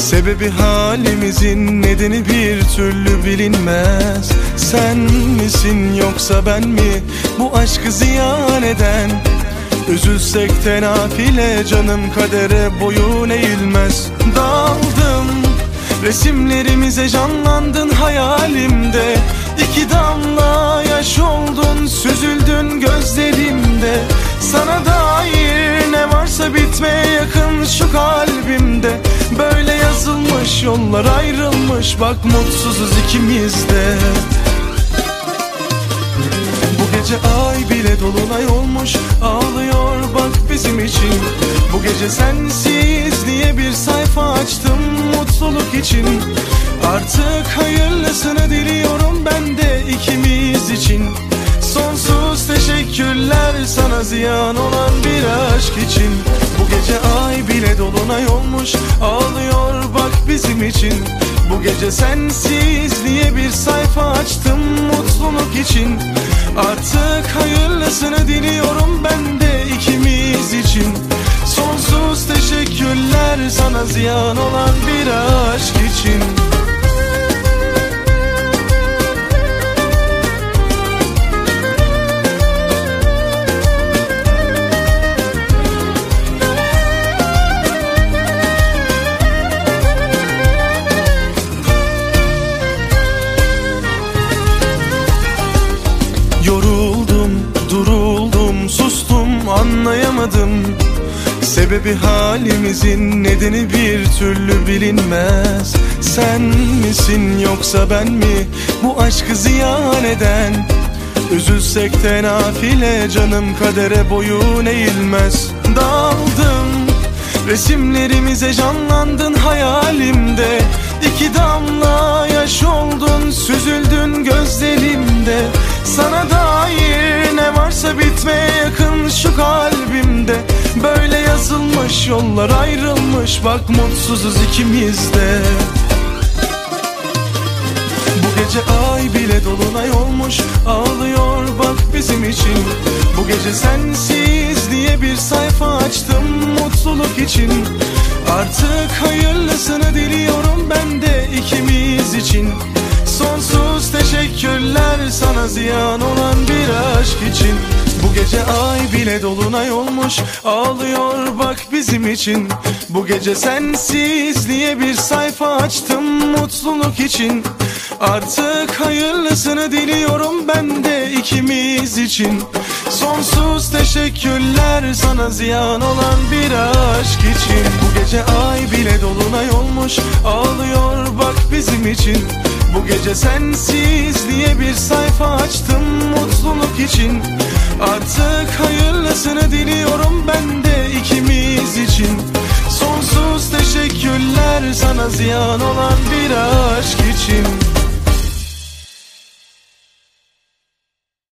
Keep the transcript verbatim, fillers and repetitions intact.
Sebebi halimizin nedeni bir türlü bilinmez. Sen misin yoksa ben mi bu aşkı ziyan eden? Üzülsek de nafile, canım kadere boyun eğilmez. Daldım resimlerimize, canlandın hayalimde. İki damla yaş oldun, süzüldün gözlerimde. Sana dair ne varsa bitmeye yakın şu kalbimde. Böyle yazılmış, yollar ayrılmış, bak mutsuzuz ikimiz de. Bu gece ay bile dolunay olmuş, ağlıyor bak bizim için. Bu gece sensiz diye bir sayfa açtım mutluluk için. Artık hayırlısını diliyorum ben de ikimiz için. Sonsuz teşekkürler sana ziyan olan bir aşk için. Bu gece ay bile dolunay olmuş, ağlıyor bak bizim için. Bu gece sensiz diye bir sayfa açtım mutluluk için. Artık hayırlısını diliyorum ben de ikimiz için. Sonsuz teşekkürler sana ziyan olan bir aşk için. Yoruldum, duruldum, sustum, anlayamadım. Sebebi halimizin nedeni bir türlü bilinmez. Sen misin yoksa ben mi bu aşkı ziyan eden? Üzülsek de nafile, canım kadere boyun eğilmez. Daldım resimlerimize, canlandın hayalimde. İki damla yaş oldun, süzüldün gözlerimde. Sana dair ne varsa bitmeye yakın şu kalbimde. Böyle yazılmış, yollar ayrılmış, bak mutsuzuz ikimiz de. Bu gece ay bile dolunay olmuş, ağlıyor bak bizim için. Bu gece sensiz diye bir sayfa açtım mutluluk için. Artık hayırlısını diliyorum ben de ikimiz için. Sonsuz teşekkürler sana ziyan olan bir aşk için. Bu gece ay bile dolunay olmuş, ağlıyor bak bizim için. Bu gece sensiz diye bir sayfa açtım mutluluk için. Artık hayırlısını diliyorum ben de ikimiz için. Sonsuz teşekkürler sana ziyan olan bir aşk için. Bu gece ay bile dolunay olmuş, ağlıyor bak bizim için. Bu gece sensiz diye bir sayfa açtım mutluluk için. Artık hayırlısını diliyorum ben de ikimiz için. Sonsuz teşekkürler sana ziyan olan bir aşk için.